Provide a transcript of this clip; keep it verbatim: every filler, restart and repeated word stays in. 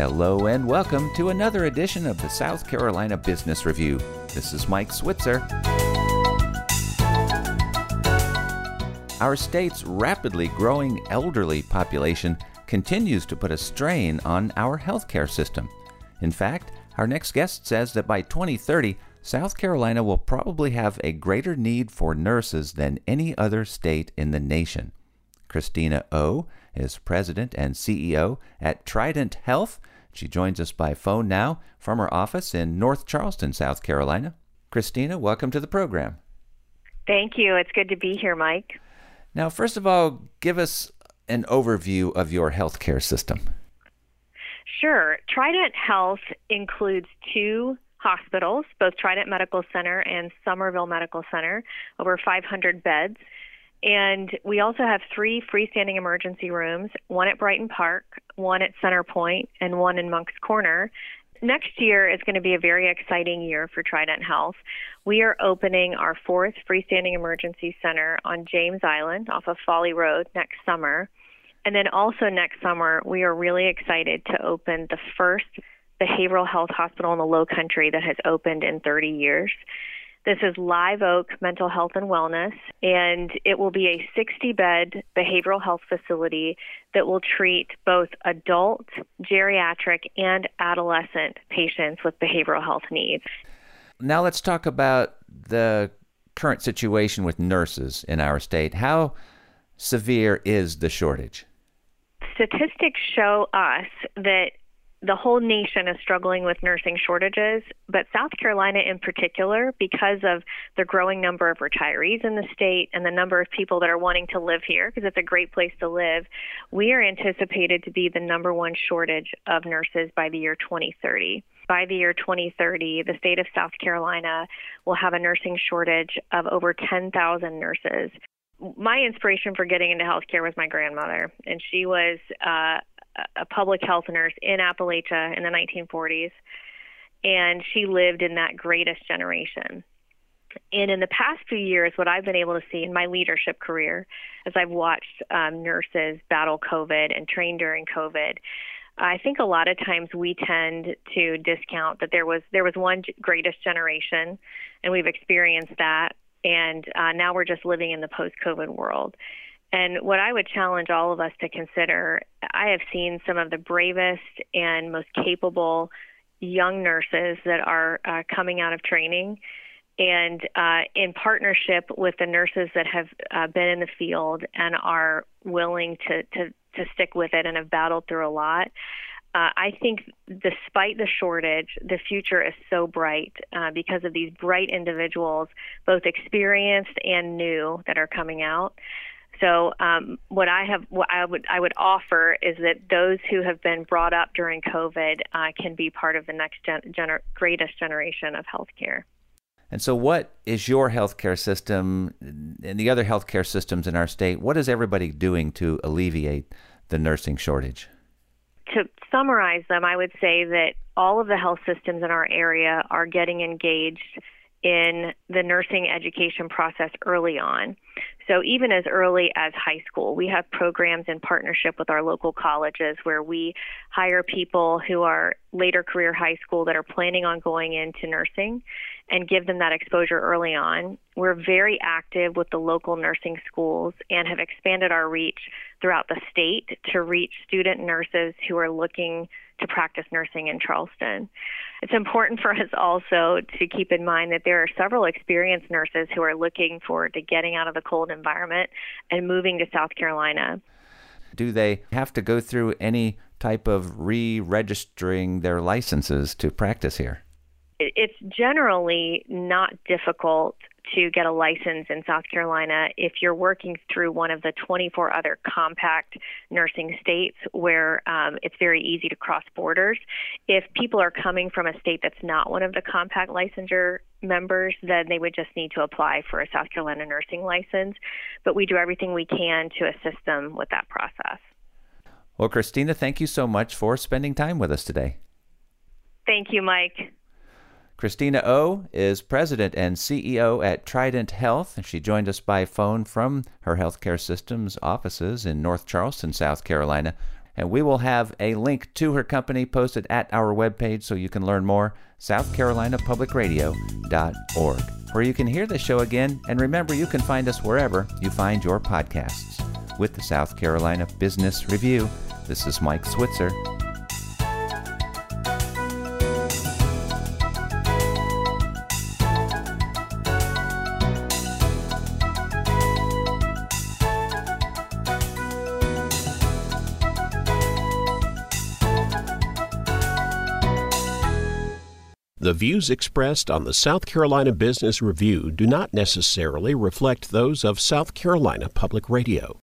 Hello and welcome to another edition of the South Carolina Business Review. This is Mike Switzer. Our state's rapidly growing elderly population continues to put a strain on our healthcare system. In fact, our next guest says that by twenty thirty, South Carolina will probably have a greater need for nurses than any other state in the nation. Christina Oh is president and C E O at Trident Health. She joins us by phone now from her office in North Charleston, South Carolina. Christina, welcome to the program. Thank you. It's good to be here, Mike. Now, first of all, give us an overview of your healthcare system. Sure. Trident Health includes two hospitals, both Trident Medical Center and Somerville Medical Center, over five hundred beds. And we also have three freestanding emergency rooms, one at Brighton Park, one at Center Point, and one in Moncks Corner. Next year is going to be a very exciting year for Trident Health. We are opening our fourth freestanding emergency center on James Island off of Folly Road next summer. And then also next summer, we are really excited to open the first behavioral health hospital in the Lowcountry that has opened in thirty years. This is Live Oak Mental Health and Wellness, and it will be a sixty-bed behavioral health facility that will treat both adult, geriatric, and adolescent patients with behavioral health needs. Now let's talk about the current situation with nurses in our state. How severe is the shortage? Statistics show us that the whole nation is struggling with nursing shortages, but South Carolina in particular, because of the growing number of retirees in the state and the number of people that are wanting to live here, because it's a great place to live, we are anticipated to be the number one shortage of nurses by the year twenty thirty. By the year twenty thirty, the state of South Carolina will have a nursing shortage of over ten thousand nurses. My inspiration for getting into healthcare was my grandmother, and she was uh, a public health nurse in Appalachia in the nineteen forties, and she lived in that greatest generation. And in the past few years, what I've been able to see in my leadership career, as I've watched um, nurses battle COVID and train during COVID, I think a lot of times we tend to discount that there was there was one greatest generation, and we've experienced that, and uh, now we're just living in the post-COVID world. And what I would challenge all of us to consider, I have seen some of the bravest and most capable young nurses that are uh, coming out of training, and uh, in partnership with the nurses that have uh, been in the field and are willing to, to, to stick with it and have battled through a lot. Uh, I think despite the shortage, the future is so bright uh, because of these bright individuals, both experienced and new, that are coming out. So um, what I have, what I would, I would offer is that those who have been brought up during COVID uh, can be part of the next gen- gener- greatest generation of healthcare. And so, what is your healthcare system and the other healthcare systems in our state? What is everybody doing to alleviate the nursing shortage? To summarize them, I would say that all of the health systems in our area are getting engaged in the nursing education process early on. So even as early as high school, we have programs in partnership with our local colleges where we hire people who are later career high school that are planning on going into nursing and give them that exposure early on. We're very active with the local nursing schools and have expanded our reach throughout the state to reach student nurses who are looking to practice nursing in Charleston. It's important for us also to keep in mind that there are several experienced nurses who are looking forward to getting out of the cold environment and moving to South Carolina. Do they have to go through any type of re-registering their licenses to practice here? It's generally not difficult to get a license in South Carolina if you're working through one of the twenty-four other compact nursing states where um, it's very easy to cross borders. If people are coming from a state that's not one of the compact licensure members, then they would just need to apply for a South Carolina nursing license. But we do everything we can to assist them with that process. Well, Christina, thank you so much for spending time with us today. Thank you, Mike. Christina Oh is president and C E O at Trident Health. She joined us by phone from her healthcare system's offices in North Charleston, South Carolina. And we will have a link to her company posted at our webpage so you can learn more, south carolina public radio dot org, where you can hear the show again. And remember, you can find us wherever you find your podcasts. With the South Carolina Business Review, this is Mike Switzer. The views expressed on the South Carolina Business Review do not necessarily reflect those of South Carolina Public Radio.